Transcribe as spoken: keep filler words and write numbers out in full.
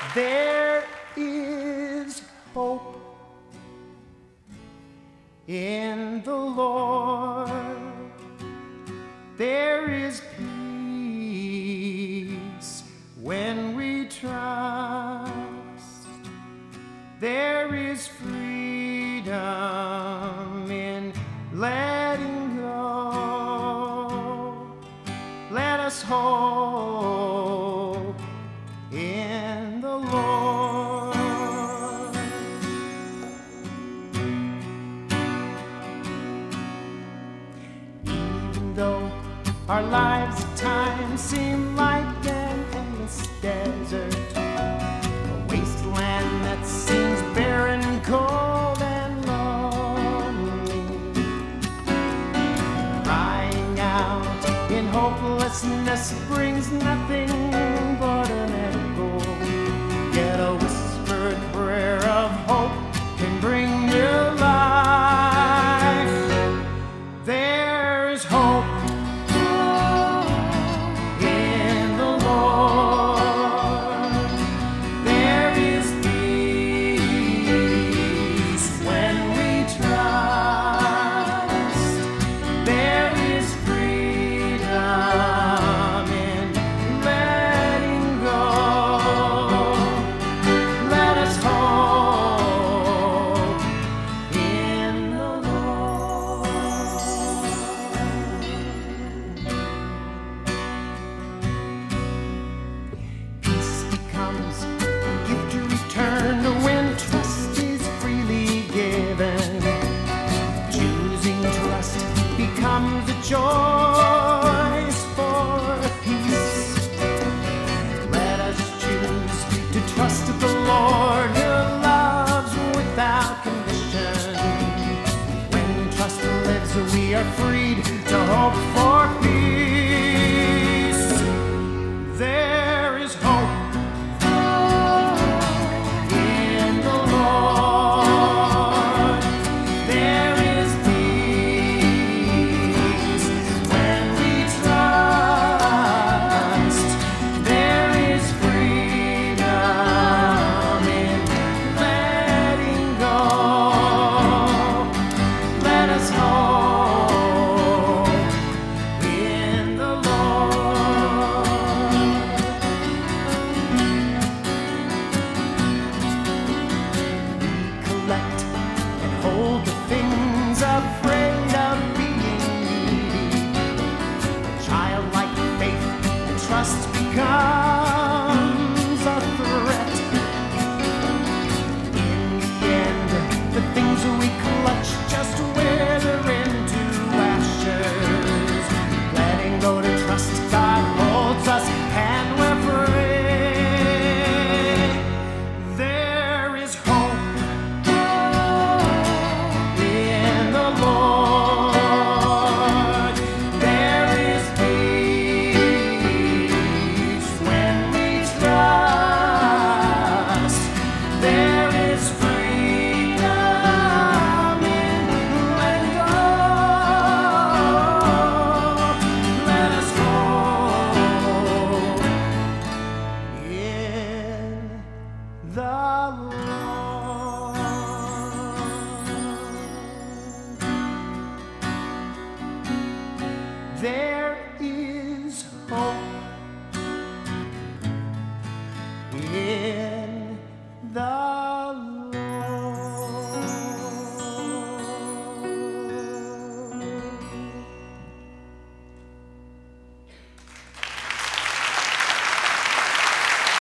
There is hope in the Lord. There is peace when we trust. There is freedom in letting go. Let us hope in the Lord. Even though our lives at times seem like an endless desert, a wasteland that seems barren, cold, and lonely, crying out in hopelessness brings nothing but an echo. Yet a whispered prayer of hope can bring new life. There is hope in the Lord. There is peace when we trust. There is freedom in letting go. Let us hope in the Lord. Peace becomes a gift returned when trust is freely given. Choosing trust becomes a choice for peace. Let us choose to trust the Lord who loves without condition. When trust lives, we are freed to hope for peace. There is hope in the Lord. There is peace when we trust. There is freedom in letting go. Let us hope in the Lord. Collect and hold the things afraid of being needy. Childlike faith and trust becomes a threat. In the end, the things we clutch just wither into ashes. Letting go to trust God holds us and we're free. There is hope in the Lord. There is peace when we trust. There is freedom in letting go. Let us hope in the Lord. There is hope in